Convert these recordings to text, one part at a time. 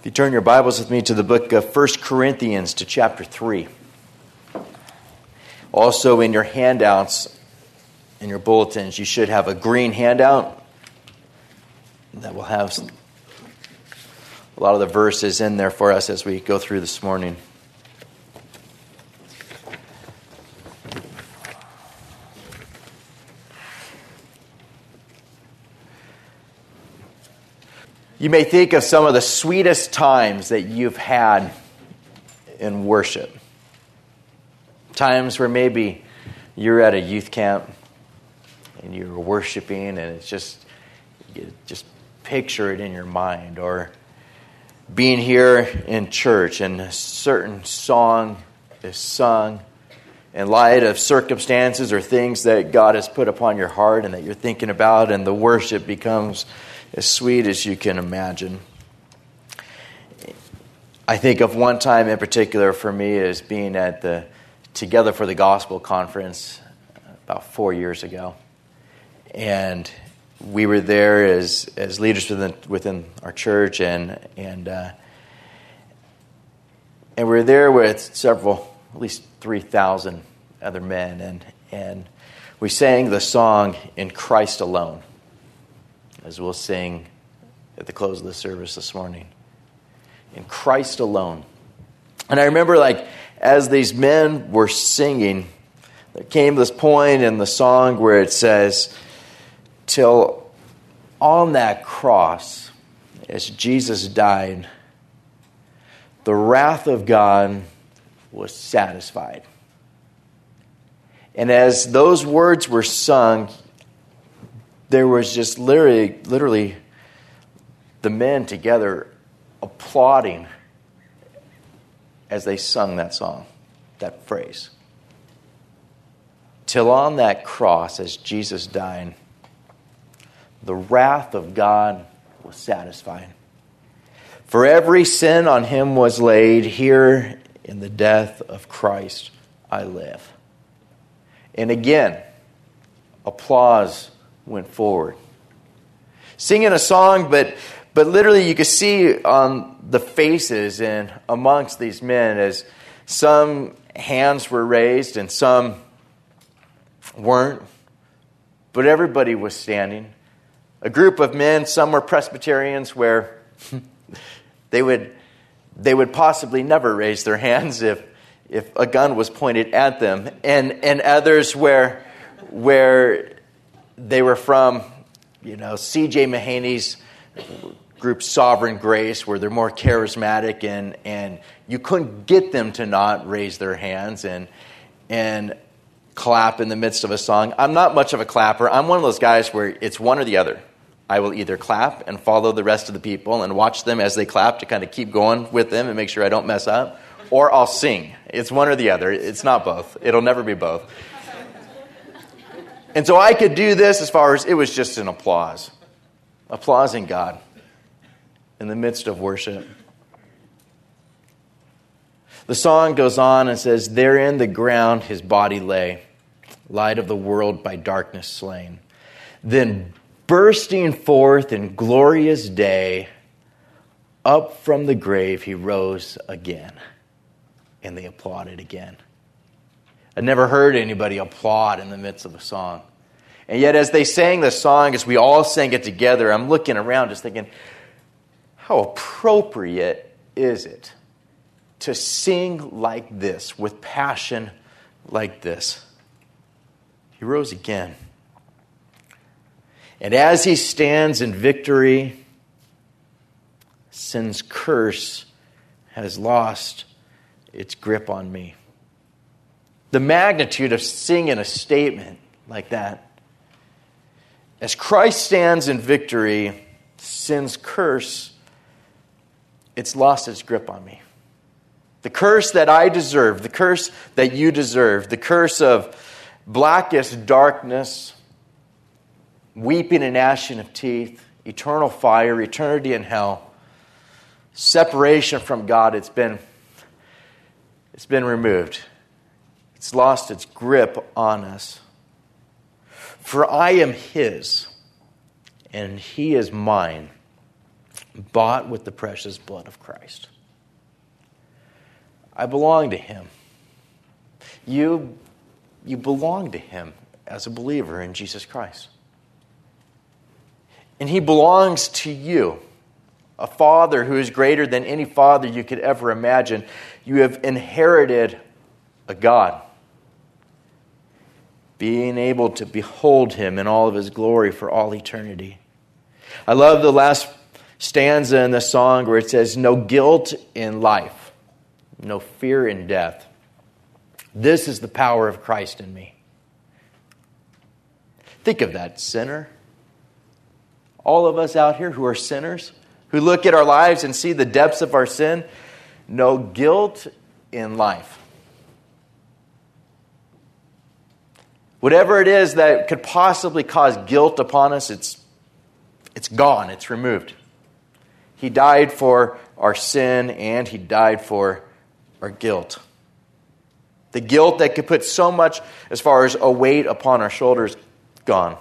If you turn your Bibles with me to the book of 1 Corinthians to chapter 3. Also in your handouts, in your bulletins, you should have a green handout that will have a lot of the verses in there for us as we go through this morning. You may think of some of the sweetest times that you've had in worship. Times where maybe you're at a youth camp and you're worshiping and it's just, you just picture it in your mind. Or being here in church and a certain song is sung in light of circumstances or things that God has put upon your heart and that you're thinking about, and the worship becomes as sweet as you can imagine. I think of one time in particular for me as being at the Together for the Gospel conference about 4 years ago. And we were there as leaders within our church, and we were there with several, at least 3,000 other men, and we sang the song "In Christ Alone," as we'll sing at the close of the service this morning. In Christ alone. And I remember, as these men were singing, there came this point in the song where it says, "Till on that cross, as Jesus died, the wrath of God was satisfied." And as those words were sung, there was just literally the men together applauding as they sung that song, that phrase. Till on that cross, as Jesus died, the wrath of God was satisfied. For every sin on him was laid, here in the death of Christ I live. And again, applause went forward. Singing a song, but literally you could see on the faces and amongst these men as some hands were raised and some weren't, but everybody was standing. A group of men, some were Presbyterians, where they would possibly never raise their hands if a gun was pointed at them, and others where they were from, C.J. Mahaney's group Sovereign Grace, where they're more charismatic, and you couldn't get them to not raise their hands and clap in the midst of a song. I'm not much of a clapper. I'm one of those guys where it's one or the other. I will either clap and follow the rest of the people and watch them as they clap to kind of keep going with them and make sure I don't mess up, or I'll sing. It's one or the other. It's not both. It'll never be both. And so I could do this as far as it was just an applause. Applauding God in the midst of worship. The song goes on and says, "There in the ground his body lay, light of the world by darkness slain. Then bursting forth in glorious day, up from the grave he rose again." And they applauded again. I never heard anybody applaud in the midst of a song. And yet as they sang the song, as we all sang it together, I'm looking around just thinking, how appropriate is it to sing like this, with passion like this? He rose again. And as he stands in victory, sin's curse has lost its grip on me. The magnitude of singing a statement like that. As Christ stands in victory, sin's curse, it's lost its grip on me. The curse that I deserve, the curse that you deserve, the curse of blackest darkness, weeping and gnashing of teeth, eternal fire, eternity in hell, separation from God, it's been removed. It's lost its grip on us. For I am his, and he is mine. bought with the precious blood of Christ. I belong to him. You belong to him as a believer in Jesus Christ. And he belongs to you, a Father who is greater than any father you could ever imagine. You have inherited a God, being able to behold him in all of his glory for all eternity. I love the last stanza in the song where it says, no guilt in life, no fear in death. This is the power of Christ in me. Think of that, sinner. All of us out here who are sinners, who look at our lives and see the depths of our sin, no guilt in life. Whatever it is that could possibly cause guilt upon us, it's gone, it's removed. He died for our sin and he died for our guilt. The guilt that could put so much as far as a weight upon our shoulders, gone.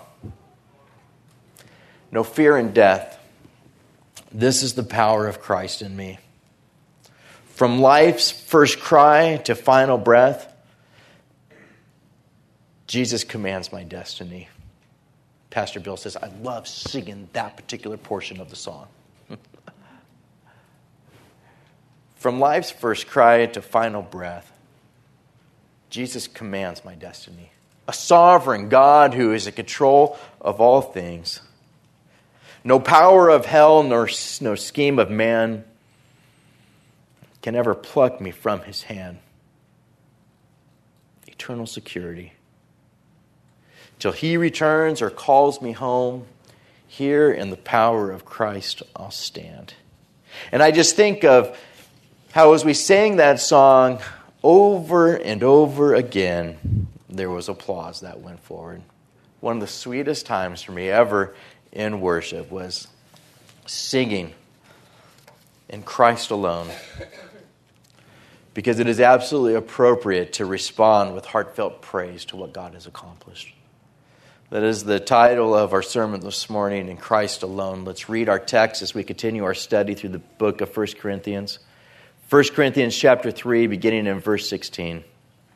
No fear in death. This is the power of Christ in me. From life's first cry to final breath, Jesus commands my destiny. Pastor Bill says, I love singing that particular portion of the song. From life's first cry to final breath, Jesus commands my destiny. A sovereign God who is in control of all things. No power of hell nor no scheme of man can ever pluck me from his hand. Eternal security. Till he returns or calls me home, here in the power of Christ I'll stand. And I just think of how as we sang that song over and over again, there was applause that went forward. One of the sweetest times for me ever in worship was singing in Christ alone. Because it is absolutely appropriate to respond with heartfelt praise to what God has accomplished. That is the title of our sermon this morning, In Christ Alone. Let's read our text as we continue our study through the book of 1 Corinthians. 1 Corinthians chapter 3, beginning in verse 16.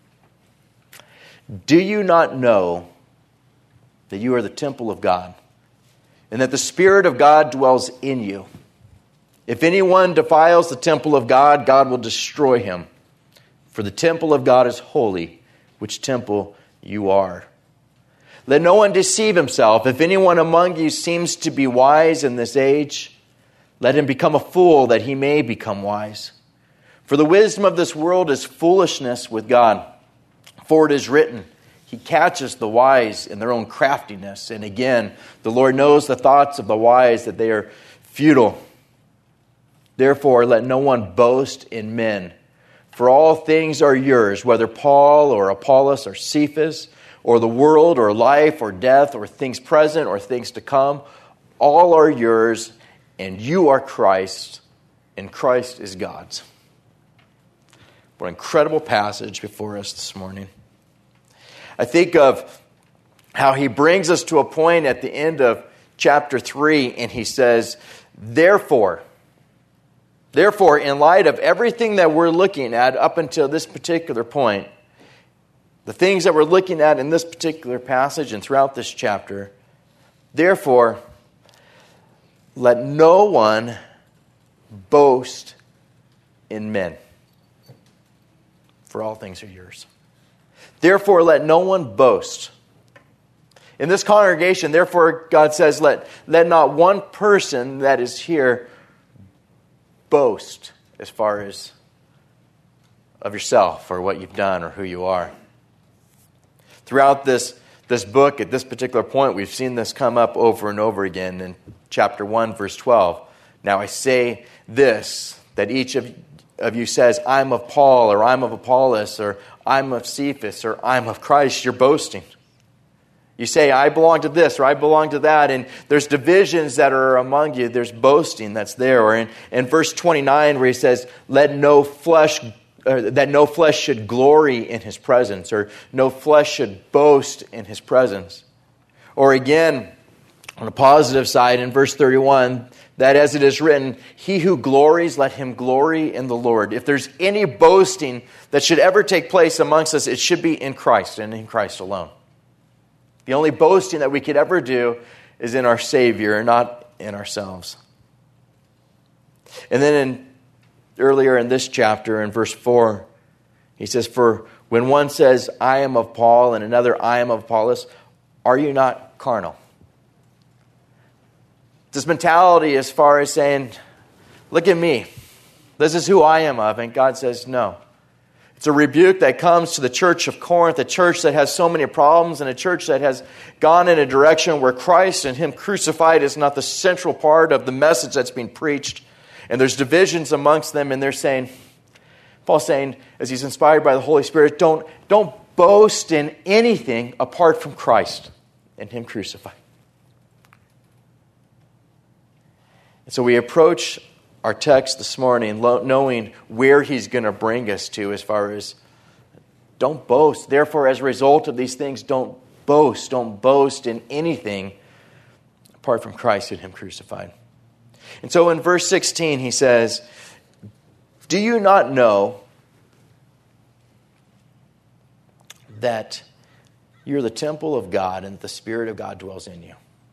Do you not know that you are the temple of God, and that the Spirit of God dwells in you? If anyone defiles the temple of God, God will destroy him. For the temple of God is holy, which temple you are. Let no one deceive himself. If anyone among you seems to be wise in this age, let him become a fool that he may become wise. For the wisdom of this world is foolishness with God. For it is written, He catches the wise in their own craftiness. And again, the Lord knows the thoughts of the wise, that they are futile. Therefore, let no one boast in men. For all things are yours, whether Paul or Apollos or Cephas, or the world or life or death or things present or things to come. All are yours, and you are Christ, and Christ is God's. What an incredible passage before us this morning. I think of how he brings us to a point at the end of chapter 3, and he says, Therefore, in light of everything that we're looking at up until this particular point, the things that we're looking at in this particular passage and throughout this chapter, therefore, let no one boast in men, for all things are yours. Therefore, let no one boast. In this congregation, therefore, God says, let not one person that is here boast as far as of yourself or what you've done or who you are. Throughout this book, at this particular point, we've seen this come up over and over again in chapter 1, verse 12. Now I say this, that each of you says, I'm of Paul, or I'm of Apollos, or I'm of Cephas, or I'm of Christ. You're boasting. You say, I belong to this, or I belong to that, and there's divisions that are among you. There's boasting that's there. Or in verse 29 where he says, that no flesh should glory in his presence, or no flesh should boast in his presence. Or again, on the positive side, in verse 31, that as it is written, he who glories, let him glory in the Lord. If there's any boasting that should ever take place amongst us, it should be in Christ and in Christ alone. The only boasting that we could ever do is in our Savior, not in ourselves. And then earlier in this chapter, in verse 4, he says, for when one says, I am of Paul, and another, I am of Apollos, are you not carnal? This mentality as far as saying, look at me. This is who I am of. And God says, no. It's a rebuke that comes to the church of Corinth, a church that has so many problems, and a church that has gone in a direction where Christ and Him crucified is not the central part of the message that's being preached. And there's divisions amongst them, and they're saying, Paul's saying, as he's inspired by the Holy Spirit, don't boast in anything apart from Christ and Him crucified. And so we approach our text this morning knowing where he's going to bring us to as far as don't boast. Therefore, as a result of these things, don't boast. Don't boast in anything apart from Christ and Him crucified. And so in verse 16 he says, do you not know that you're the temple of God and the Spirit of God dwells in you?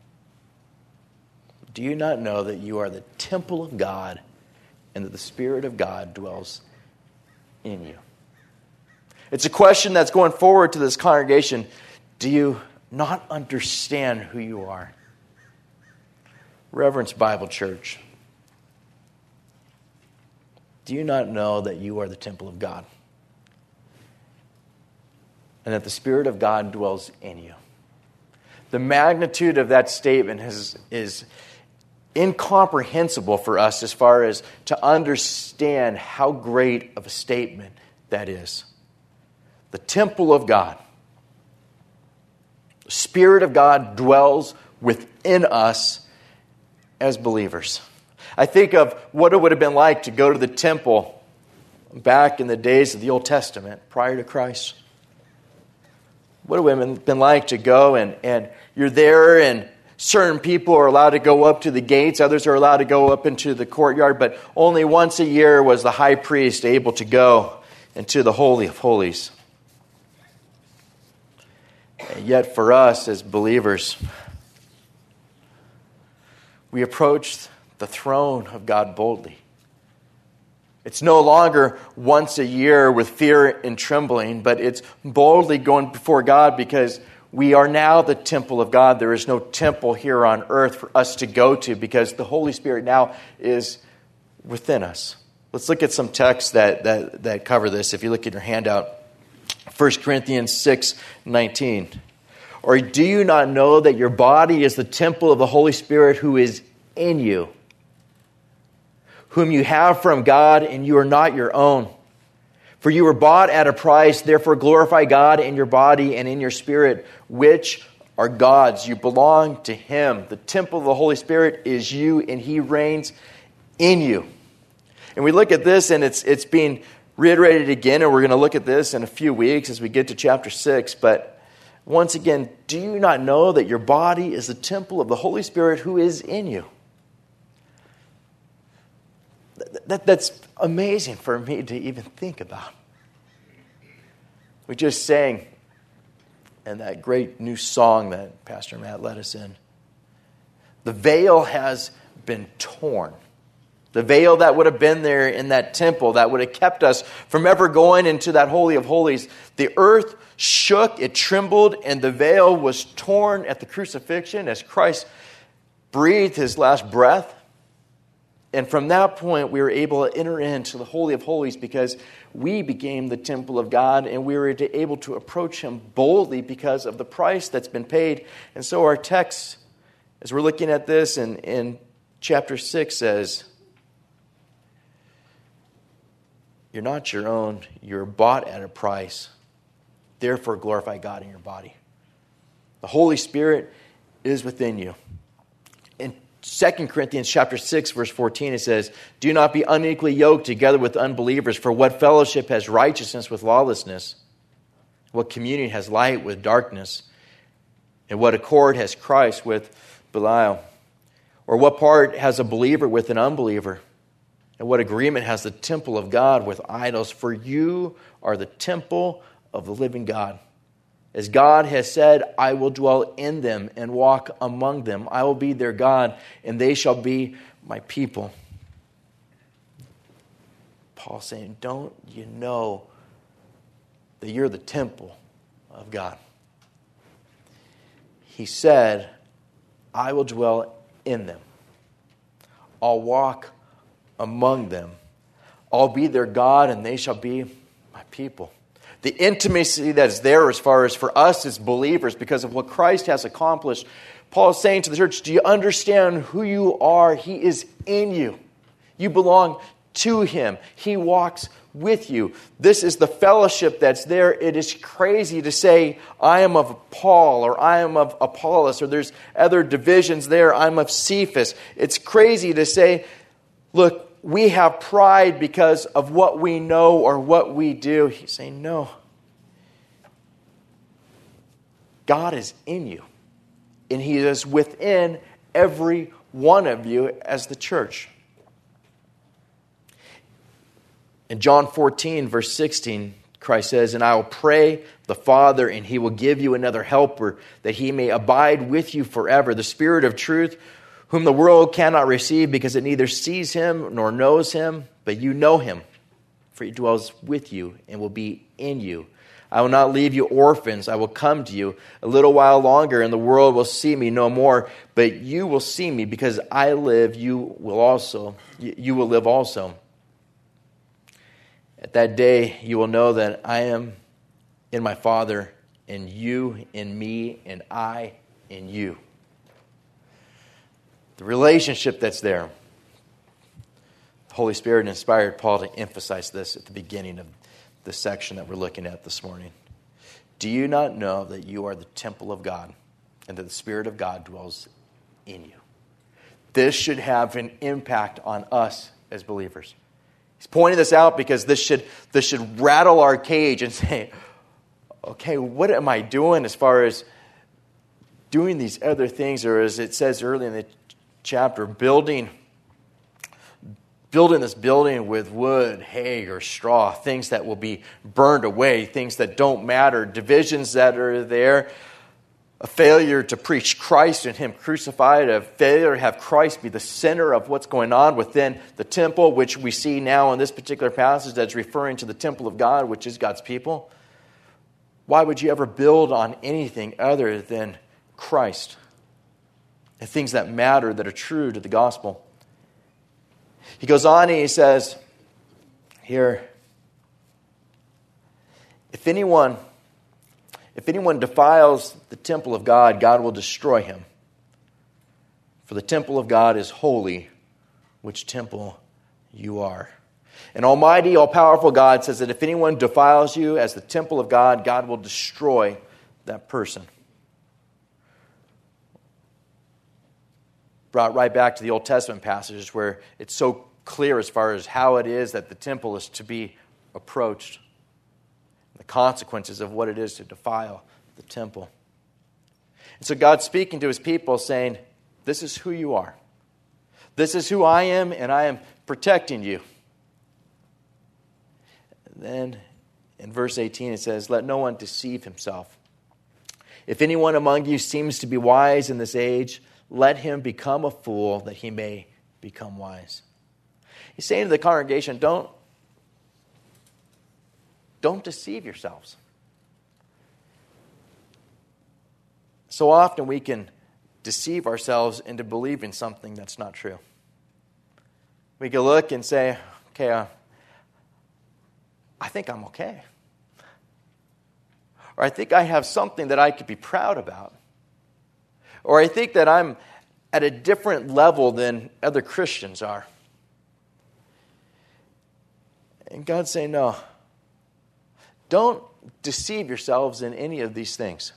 Do you not know that you are the temple of God and that the Spirit of God dwells in you? It's a question that's going forward to this congregation. Do you not understand who you are? Reverence Bible Church, do you not know that you are the temple of God and that the Spirit of God dwells in you? The magnitude of that statement is incomprehensible for us as far as to understand how great of a statement that is. The temple of God. The Spirit of God dwells within us as believers. I think of what it would have been like to go to the temple back in the days of the Old Testament prior to Christ. What it would have been like to go and you're there and certain people are allowed to go up to the gates. Others are allowed to go up into the courtyard. But only once a year was the high priest able to go into the Holy of Holies. And yet for us as believers, we approach the throne of God boldly. It's no longer once a year with fear and trembling, but it's boldly going before God because we are now the temple of God. There is no temple here on earth for us to go to because the Holy Spirit now is within us. Let's look at some texts that cover this. If you look at your handout, 1 Corinthians 6:19. Or do you not know that your body is the temple of the Holy Spirit who is in you, whom you have from God, and you are not your own? For you were bought at a price, therefore glorify God in your body and in your spirit, which are God's. You belong to Him. The temple of the Holy Spirit is you, and He reigns in you. And we look at this, and it's being reiterated again, and we're going to look at this in a few weeks as we get to chapter 6. But once again, do you not know that your body is the temple of the Holy Spirit who is in you? That's amazing for me to even think about. We just sang in that great new song that Pastor Matt led us in. The veil has been torn. The veil that would have been there in that temple that would have kept us from ever going into that Holy of Holies. The earth shook, it trembled, and the veil was torn at the crucifixion as Christ breathed His last breath. And from that point, we were able to enter into the Holy of Holies because we became the temple of God and we were able to approach Him boldly because of the price that's been paid. And so our text, as we're looking at this in chapter 6, says, you're not your own, you're bought at a price. Therefore, glorify God in your body. The Holy Spirit is within you. In 2 Corinthians chapter 6, verse 14, it says, do not be unequally yoked together with unbelievers, for what fellowship has righteousness with lawlessness? What communion has light with darkness? And what accord has Christ with Belial? Or what part has a believer with an unbeliever? And what agreement has the temple of God with idols? For you are the temple of the living God. As God has said, I will dwell in them and walk among them. I will be their God, and they shall be my people. Paul's saying, don't you know that you're the temple of God? He said, I will dwell in them. I'll walk among them. I'll be their God, and they shall be my people. The intimacy that is there as far as for us as believers because of what Christ has accomplished. Paul is saying to the church, do you understand who you are? He is in you. You belong to Him. He walks with you. This is the fellowship that's there. It is crazy to say, I am of Paul, or I am of Apollos, or there's other divisions there. I'm of Cephas. It's crazy to say, look, we have pride because of what we know or what we do. He's saying, no. God is in you. And He is within every one of you as the church. In John 14, verse 16, Christ says, and I will pray the Father, and He will give you another helper, that He may abide with you forever, the Spirit of truth, whom the world cannot receive because it neither sees Him nor knows Him, but you know Him, for He dwells with you and will be in you. I will not leave you orphans. I will come to you. A little while longer, and the world will see me no more, but you will see me because I live. You will live also. At that day, you will know that I am in my Father, and you in me, and I in you. The relationship that's there. The Holy Spirit inspired Paul to emphasize this at the beginning of the section that we're looking at this morning. Do you not know that you are the temple of God and that the Spirit of God dwells in you? This should have an impact on us as believers. He's pointing this out because this should rattle our cage and say, okay, what am I doing as far as doing these other things, or as it says early in the chapter, building this building with wood, hay, or straw, things that will be burned away, things that don't matter, divisions that are there, a failure to preach Christ and Him crucified, a failure to have Christ be the center of what's going on within the temple, which we see now in this particular passage that's referring to the temple of God, which is God's people. Why would you ever build on anything other than Christ and things that matter, that are true to the gospel? He goes on and he says here, if anyone defiles the temple of God, God will destroy him. For the temple of God is holy, which temple you are. And Almighty, all-powerful God says that if anyone defiles you as the temple of God, God will destroy that person. Brought right back to the Old Testament passages where it's so clear as far as how it is that the temple is to be approached. The consequences of what it is to defile the temple. And so God's speaking to His people saying, this is who you are. This is who I am, and I am protecting you. And then in verse 18 it says, let no one deceive himself. If anyone among you seems to be wise in this age, let him become a fool that he may become wise. He's saying to the congregation, don't deceive yourselves. So often we can deceive ourselves into believing something that's not true. We can look and say, okay, I think I'm okay. Or I think I have something that I could be proud about. Or I think that I'm at a different level than other Christians are. And God's saying, no. Don't deceive yourselves in any of these things.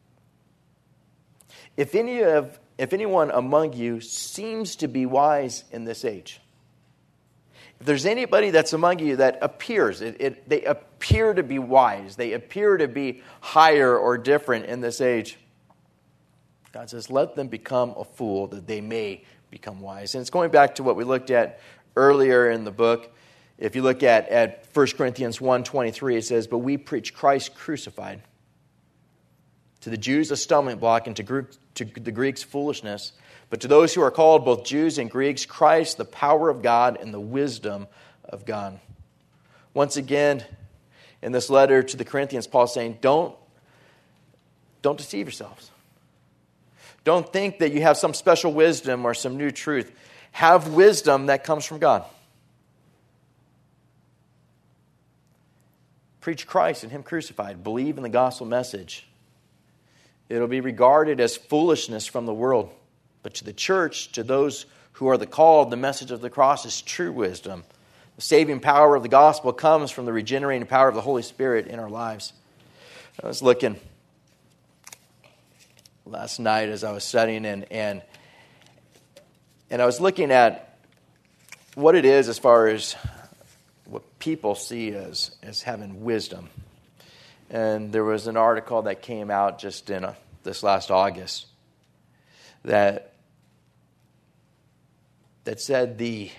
If anyone among you seems to be wise in this age, if there's anybody that's among you that appears, they appear to be wise, they appear to be higher or different in this age, God says, let them become a fool that they may become wise. And it's going back to what we looked at earlier in the book. If you look at 1 Corinthians 1:23, it says, "But we preach Christ crucified. To the Jews a stumbling block, and to the Greeks foolishness. But to those who are called, both Jews and Greeks, Christ, the power of God and the wisdom of God." Once again, in this letter to the Corinthians, Paul's saying, don't deceive yourselves. Don't think that you have some special wisdom or some new truth. Have wisdom that comes from God. Preach Christ and Him crucified. Believe in the gospel message. It'll be regarded as foolishness from the world. But to the church, to those who are the called, the message of the cross is true wisdom. The saving power of the gospel comes from the regenerating power of the Holy Spirit in our lives. I was looking last night as I was studying, and I was looking at what it is as far as what people see as having wisdom. And there was an article that came out just in this last August that said the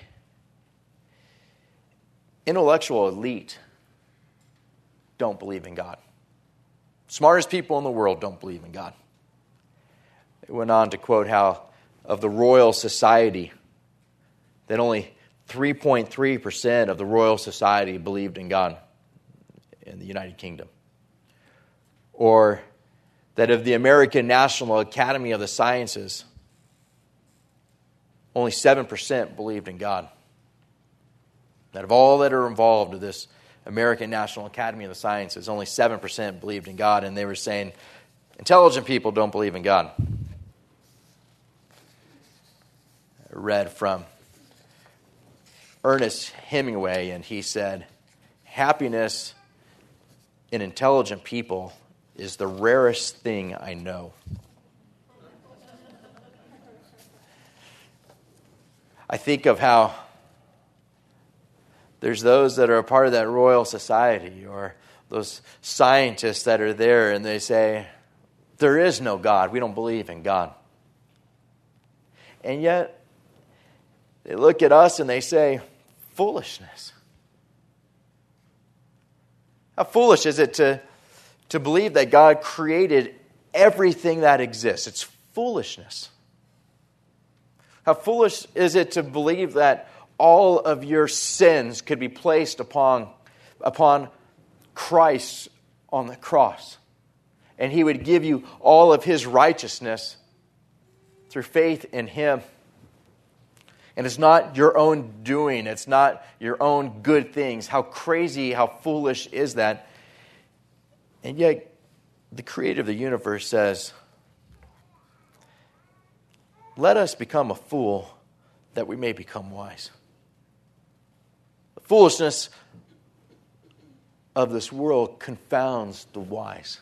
intellectual elite don't believe in God. Smartest people in the world don't believe in God. It went on to quote how of the Royal Society, that only 3.3% of the Royal Society believed in God in the United Kingdom. Or that of the American National Academy of the Sciences, only 7% believed in God. That of all that are involved in this American National Academy of the Sciences, only 7% believed in God. And they were saying, intelligent people don't believe in God. I read from Ernest Hemingway, and he said, "Happiness in intelligent people is the rarest thing I know." I think of how there's those that are a part of that Royal Society or those scientists that are there, and they say, there is no God. We don't believe in God. And yet, they look at us and they say, foolishness. How foolish is it to believe that God created everything that exists? It's foolishness. How foolish is it to believe that all of your sins could be placed upon Christ on the cross, and He would give you all of His righteousness through faith in Him. And it's not your own doing. It's not your own good things. How crazy, how foolish is that? And yet, the Creator of the universe says, let us become a fool that we may become wise. The foolishness of this world confounds the wise.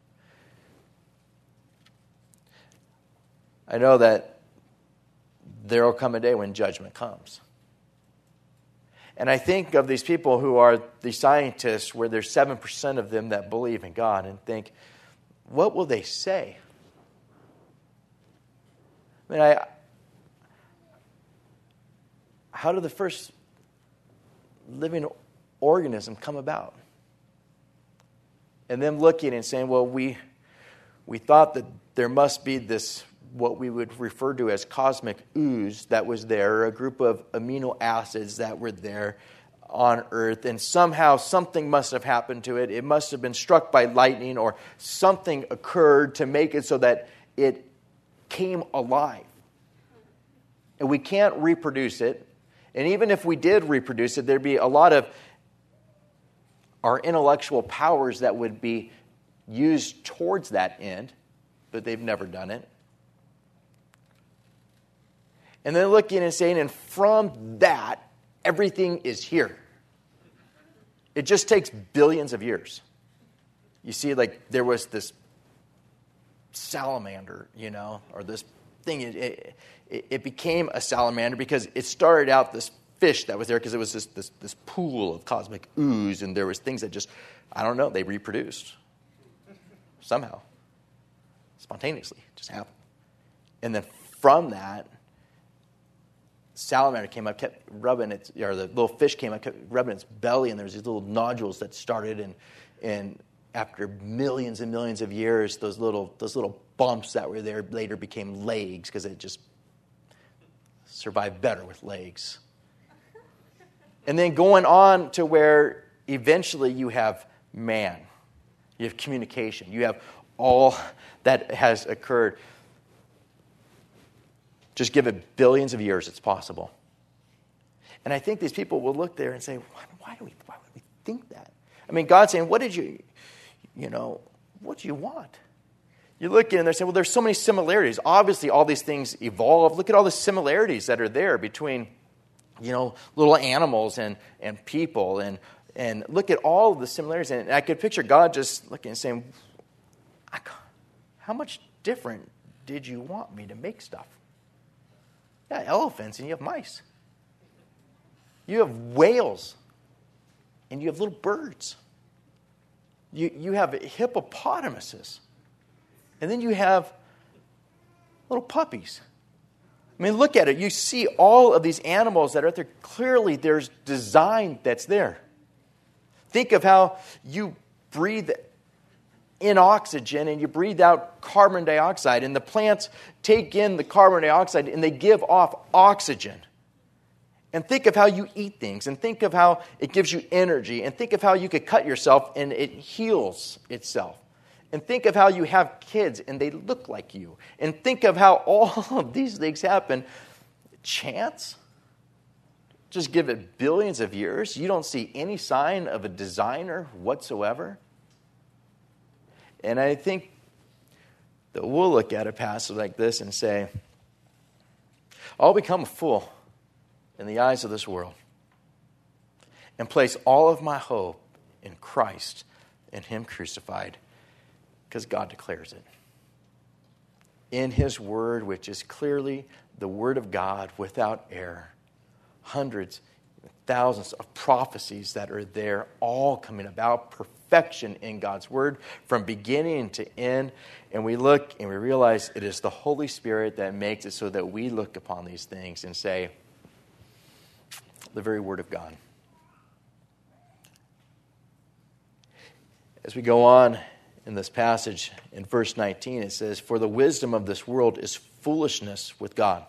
I know that there will come a day when judgment comes. And I think of these people who are the scientists, where there's 7% of them that believe in God, and think, what will they say? I mean, how did the first living organism come about? And them looking and saying, well, we thought that there must be this, what we would refer to as cosmic ooze that was there, a group of amino acids that were there on Earth, and somehow something must have happened to it. It must have been struck by lightning, or something occurred to make it so that it came alive. And we can't reproduce it. And even if we did reproduce it, there'd be a lot of our intellectual powers that would be used towards that end, but they've never done it. And then looking and saying, and from that, everything is here. It just takes billions of years. You see, like there was this salamander, or this thing. It became a salamander because it started out this fish that was there because it was this pool of cosmic ooze, and there was things that just, I don't know, they reproduced somehow, spontaneously, just happened. And then from that, salamander came up, kept rubbing its, or the little fish came up, kept rubbing its belly, and there was these little nodules that started, and after millions and millions of years, those little bumps that were there later became legs because it just survived better with legs. And then going on to where eventually you have man, you have communication, you have all that has occurred. Just give it billions of years, it's possible. And I think these people will look there and say, why would we think that? I mean, God's saying, what do you want? You look in and they're saying, well, there's so many similarities. Obviously, all these things evolve. Look at all the similarities that are there between, little animals and people. And look at all of the similarities. And I could picture God just looking and saying, how much different did you want me to make stuff? You have elephants and you have mice. You have whales and you have little birds. You have hippopotamuses. And then you have little puppies. I mean, look at it. You see all of these animals that are out there. Clearly, there's design that's there. Think of how you breathe in oxygen and you breathe out carbon dioxide. And the plants take in the carbon dioxide and they give off oxygen. And think of how you eat things. And think of how it gives you energy. And think of how you could cut yourself and it heals itself. And think of how you have kids and they look like you. And think of how all of these things happen. Chance? Just give it billions of years. You don't see any sign of a designer whatsoever. And I think that we'll look at a passage like this and say, I'll become a fool in the eyes of this world and place all of my hope in Christ and Him crucified. Because God declares it. In His Word, which is clearly the Word of God without error. Hundreds, thousands of prophecies that are there, all coming about perfection in God's Word from beginning to end. And we look and we realize it is the Holy Spirit that makes it so that we look upon these things and say, the very Word of God. As we go on, in this passage, in verse 19, it says, for the wisdom of this world is foolishness with God.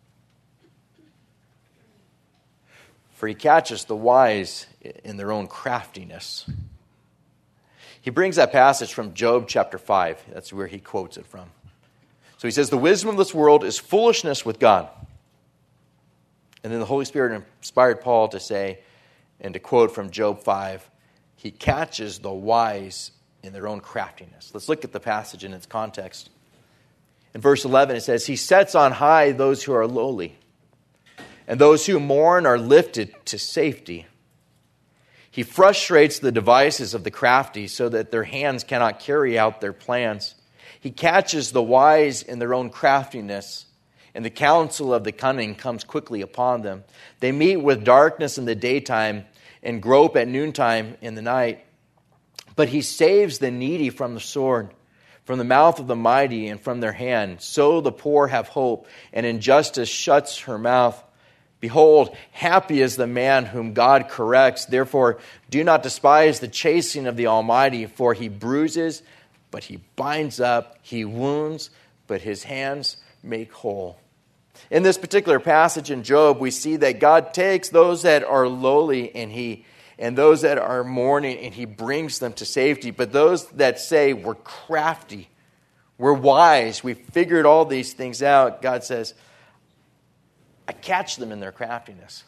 For He catches the wise in their own craftiness. He brings that passage from Job chapter 5. That's where he quotes it from. So he says, the wisdom of this world is foolishness with God. And then the Holy Spirit inspired Paul to say, and to quote from Job 5, He catches the wise in their own craftiness. Let's look at the passage in its context. In verse 11 it says, He sets on high those who are lowly, and those who mourn are lifted to safety. He frustrates the devices of the crafty so that their hands cannot carry out their plans. He catches the wise in their own craftiness, and the counsel of the cunning comes quickly upon them. They meet with darkness in the daytime and grope at noontime in the night. But He saves the needy from the sword, from the mouth of the mighty, and from their hand. So the poor have hope, and injustice shuts her mouth. Behold, happy is the man whom God corrects. Therefore, do not despise the chastening of the Almighty, for He bruises, but He binds up. He wounds, but His hands make whole. In this particular passage in Job, we see that God takes those that are lowly and those that are mourning, and He brings them to safety. But those that say, we're crafty, we're wise, we figured all these things out, God says, I catch them in their craftiness.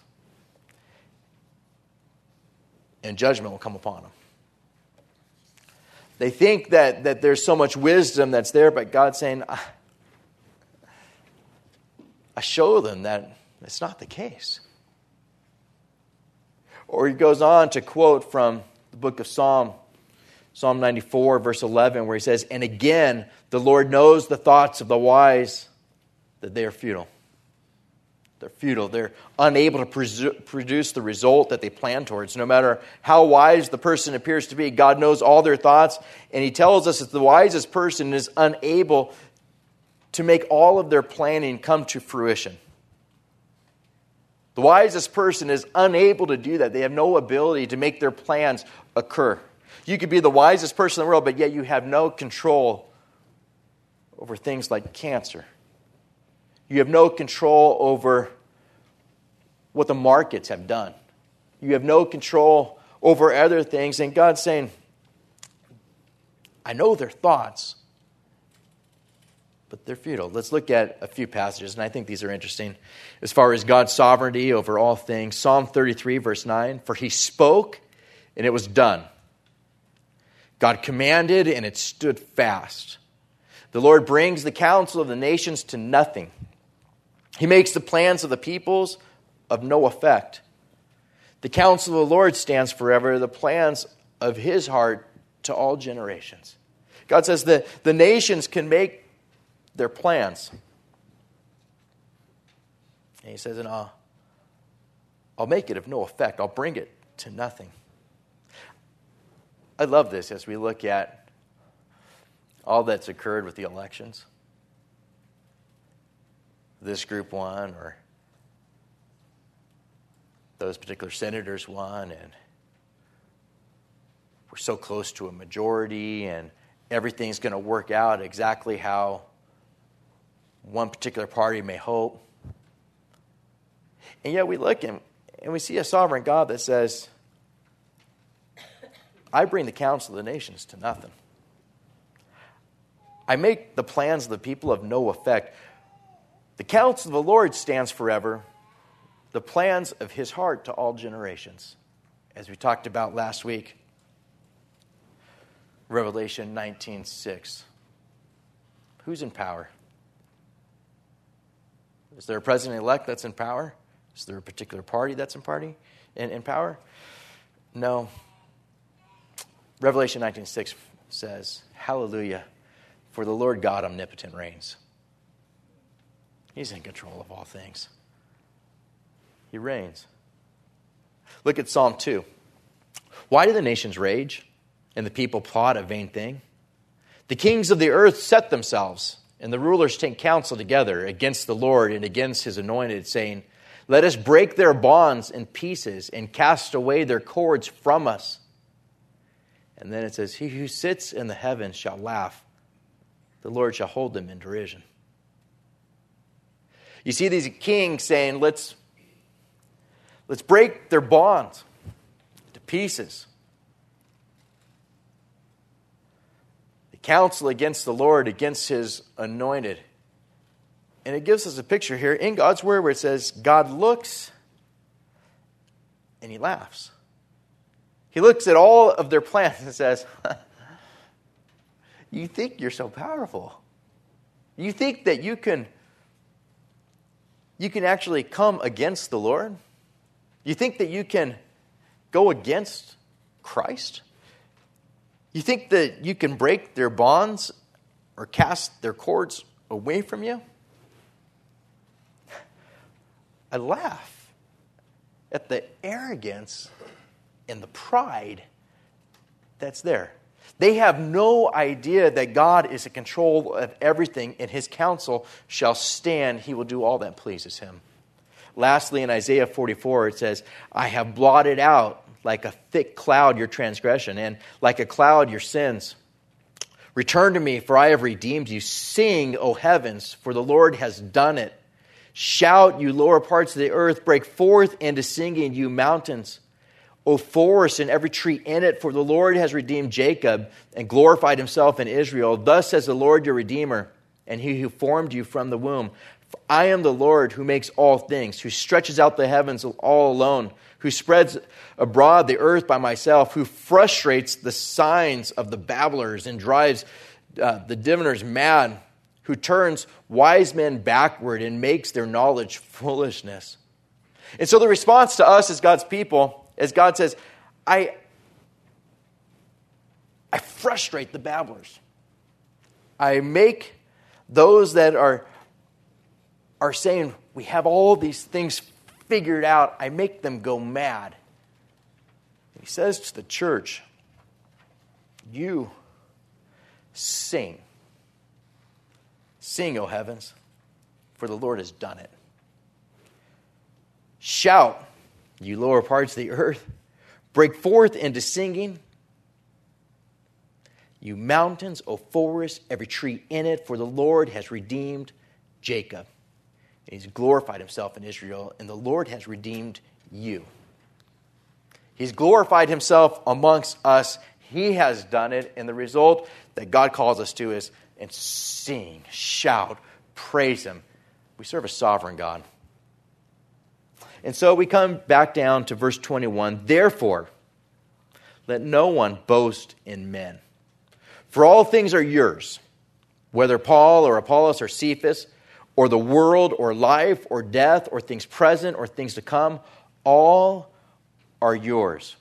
And judgment will come upon them. They think that there's so much wisdom that's there, but God's saying, I show them that it's not the case. Or he goes on to quote from the book of Psalm 94, verse 11, where he says, and again, the Lord knows the thoughts of the wise, that they are futile. They're futile. They're unable to produce the result that they plan towards. No matter how wise the person appears to be, God knows all their thoughts, and He tells us that the wisest person is unable to make all of their planning come to fruition. The wisest person is unable to do that. They have no ability to make their plans occur. You could be the wisest person in the world, but yet you have no control over things like cancer. You have no control over what the markets have done. You have no control over other things. And God's saying, I know their thoughts, but they're futile. Let's look at a few passages, and I think these are interesting as far as God's sovereignty over all things. Psalm 33, verse 9, for he spoke, and it was done. God commanded, and it stood fast. The Lord brings the counsel of the nations to nothing. He makes the plans of the peoples of no effect. The counsel of the Lord stands forever, the plans of his heart to all generations. God says that the nations can make their plans. And he says, and I'll make it of no effect. I'll bring it to nothing. I love this as we look at all that's occurred with the elections. This group won, or those particular senators won, and we're so close to a majority, and everything's going to work out exactly how one particular party may hope. And yet we look and we see a sovereign God that says, I bring the counsel of the nations to nothing. I make the plans of the people of no effect. The counsel of the Lord stands forever, the plans of his heart to all generations. As we talked about last week, Revelation 19:6. Who's in power? Is there a president-elect that's in power? Is there a particular party that's in power? No. Revelation 19:6 says, hallelujah, for the Lord God omnipotent reigns. He's in control of all things. He reigns. Look at Psalm 2. Why do the nations rage and the people plot a vain thing? The kings of the earth set themselves, and the rulers take counsel together against the Lord and against his anointed, saying, let us break their bonds in pieces and cast away their cords from us. And then it says, he who sits in the heavens shall laugh. The Lord shall hold them in derision. You see these kings saying, let's break their bonds to pieces. The counsel against the Lord, against his anointed. And it gives us a picture here in God's word where it says, God looks and he laughs. He looks at all of their plans and says, you think you're so powerful. You think that you can actually come against the Lord? You think that you can go against Christ? You think that you can break their bonds or cast their cords away from you? I laugh at the arrogance and the pride that's there. They have no idea that God is in control of everything, and his counsel shall stand. He will do all that pleases him. Lastly, in Isaiah 44, it says, I have blotted out like a thick cloud your transgression, and like a cloud your sins. Return to me, for I have redeemed you. Sing, O heavens, for the Lord has done it. Shout, you lower parts of the earth. Break forth into singing, you mountains. O forest and every tree in it, for the Lord has redeemed Jacob and glorified himself in Israel. Thus says the Lord your Redeemer, and he who formed you from the womb. For I am the Lord who makes all things, who stretches out the heavens all alone, who spreads abroad the earth by myself, who frustrates the signs of the babblers and drives the diviners mad, who turns wise men backward and makes their knowledge foolishness. And so the response to us as God's people, as God says, I frustrate the babblers. I make those that are saying, we have all these things figured out, I make them go mad. He says to the church, you sing. Sing, O heavens, for the Lord has done it. Shout, you lower parts of the earth. Break forth into singing. You mountains, O forest, every tree in it, for the Lord has redeemed Jacob. He's glorified himself in Israel, and the Lord has redeemed you. He's glorified himself amongst us. He has done it, and the result that God calls us to is, and sing, shout, praise him. We serve a sovereign God. And so we come back down to verse 21. Therefore, let no one boast in men. For all things are yours, whether Paul or Apollos or Cephas, or the world or life or death or things present or things to come, all are yours.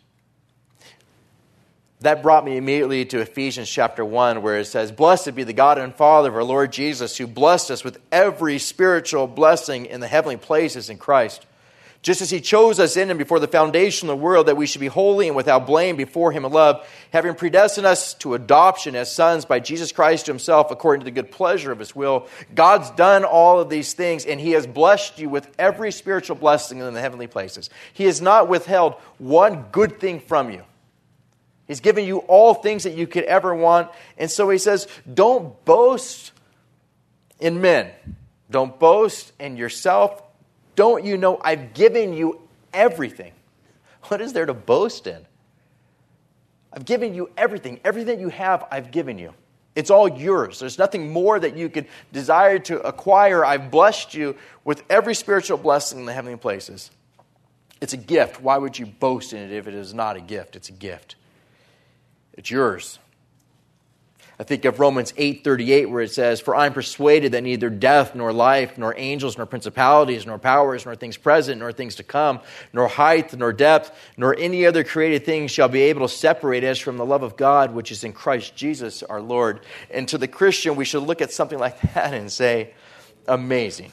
That brought me immediately to Ephesians chapter 1, where it says, Blessed be the God and Father of our Lord Jesus, who blessed us with every spiritual blessing in the heavenly places in Christ, just as he chose us in him before the foundation of the world, that we should be holy and without blame before him in love, having predestined us to adoption as sons by Jesus Christ to himself, according to the good pleasure of his will. God's done all of these things, and he has blessed you with every spiritual blessing in the heavenly places. He has not withheld one good thing from you. He's given you all things that you could ever want. And so he says, don't boast in men. Don't boast in yourself. Don't you know I've given you everything? What is there to boast in? I've given you everything. Everything you have, I've given you. It's all yours. There's nothing more that you could desire to acquire. I've blessed you with every spiritual blessing in the heavenly places. It's a gift. Why would you boast in it if it is not a gift? It's a gift. It's yours. I think of Romans 8:38, where it says, For I am persuaded that neither death, nor life, nor angels, nor principalities, nor powers, nor things present, nor things to come, nor height, nor depth, nor any other created thing shall be able to separate us from the love of God, which is in Christ Jesus our Lord. And to the Christian, we should look at something like that and say, amazing.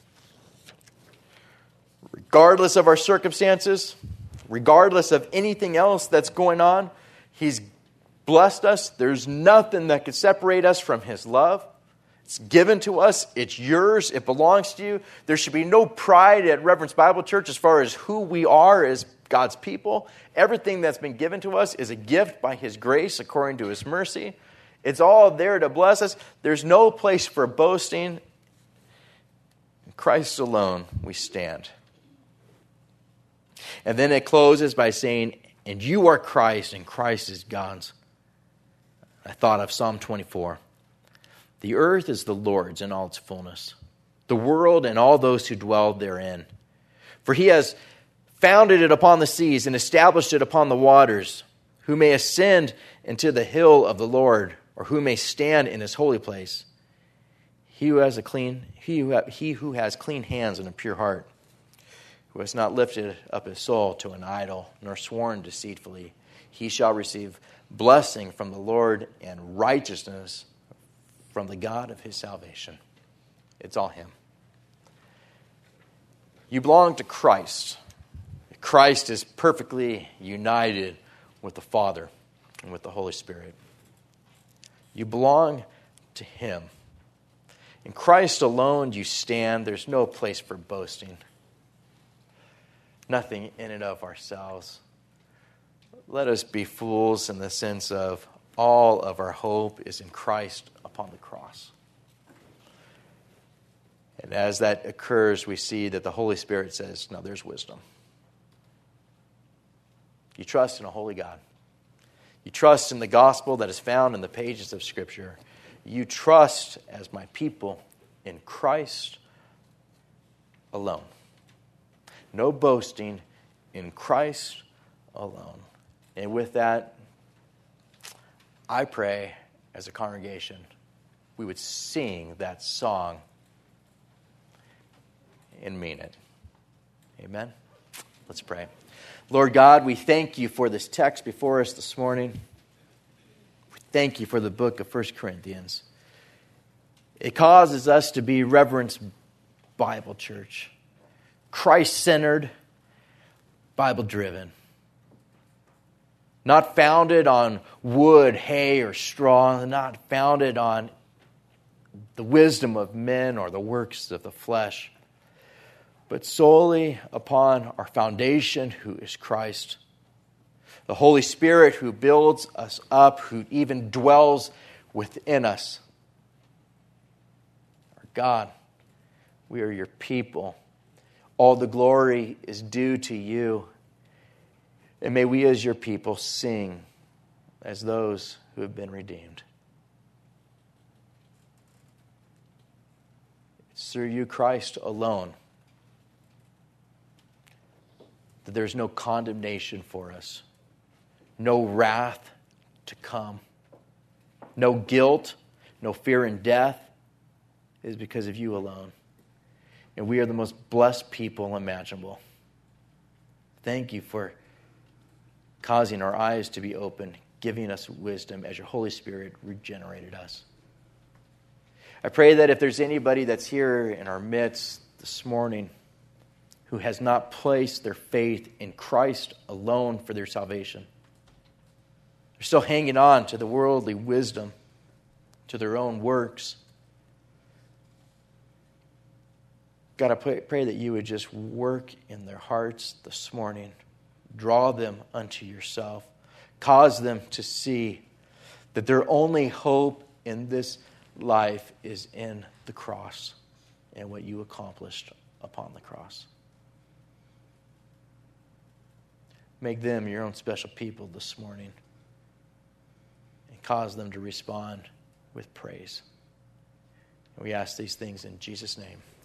Regardless of our circumstances, regardless of anything else that's going on, he's blessed us. There's nothing that could separate us from his love. It's given to us. It's yours. It belongs to you. There should be no pride at Reverence Bible Church as far as who we are as God's people. Everything that's been given to us is a gift by his grace according to his mercy. It's all there to bless us. There's no place for boasting. In Christ alone we stand. And then it closes by saying, and you are Christ, and Christ is God's. I thought of Psalm 24. The earth is the Lord's in all its fullness, the world and all those who dwell therein. For he has founded it upon the seas and established it upon the waters. Who may ascend into the hill of the Lord, or who may stand in his holy place? He who has clean hands and a pure heart, who has not lifted up his soul to an idol, nor sworn deceitfully, he shall receive blessing from the Lord and righteousness from the God of his salvation. It's all him. You belong to Christ. Christ is perfectly united with the Father and with the Holy Spirit. You belong to him. In Christ alone you stand. There's no place for boasting. Nothing in and of ourselves. Let us be fools in the sense of all of our hope is in Christ upon the cross. And as that occurs, we see that the Holy Spirit says, now there's wisdom. You trust in a holy God. You trust in the gospel that is found in the pages of Scripture. You trust, as my people, in Christ alone. No boasting, in Christ alone. And with that, I pray as a congregation we would sing that song and mean it. Amen? Let's pray. Lord God, we thank you for this text before us this morning. We thank you for the book of 1 Corinthians. It causes us to be Reverence Bible Church. Christ-centered, Bible-driven. Not founded on wood, hay, or straw. Not founded on the wisdom of men or the works of the flesh. but solely upon our foundation, who is Christ. The Holy Spirit who builds us up, who even dwells within us. Our God, we are your people. All the glory is due to you. And may we as your people sing as those who have been redeemed. It's through you, Christ, alone, that there's no condemnation for us, no wrath to come, no guilt, no fear in death. It is because of you alone. And we are the most blessed people imaginable. Thank you for causing our eyes to be open, giving us wisdom as your Holy Spirit regenerated us. I pray that if there's anybody that's here in our midst this morning who has not placed their faith in Christ alone for their salvation, they're still hanging on to the worldly wisdom, to their own works. God, I pray that you would just work in their hearts this morning. Draw them unto yourself. Cause them to see that their only hope in this life is in the cross and what you accomplished upon the cross. Make them your own special people this morning and cause them to respond with praise. And we ask these things in Jesus' name.